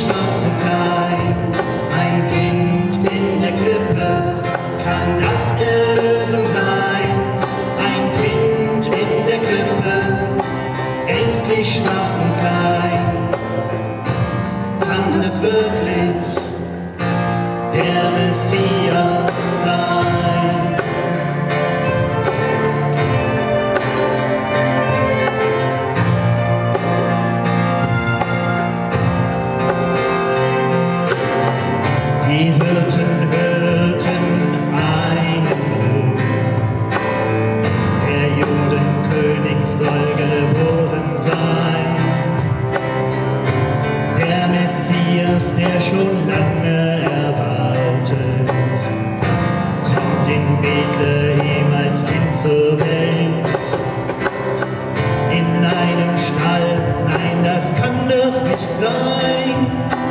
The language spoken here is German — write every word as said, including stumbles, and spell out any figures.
schwach und klein, ein Kind in der Krippe, kann das die Lösung sein? Ein Kind in der Krippe, ängstlich, schwach und klein, kann es wirklich der Messias sein? Die Hirten hörten einen Ruf, der Judenkönig soll geboren sein. Der Messias, der schon lange erwartet, kommt in Bethlehem als Kind zur Welt. In einem Stall, nein, das kann doch nicht sein.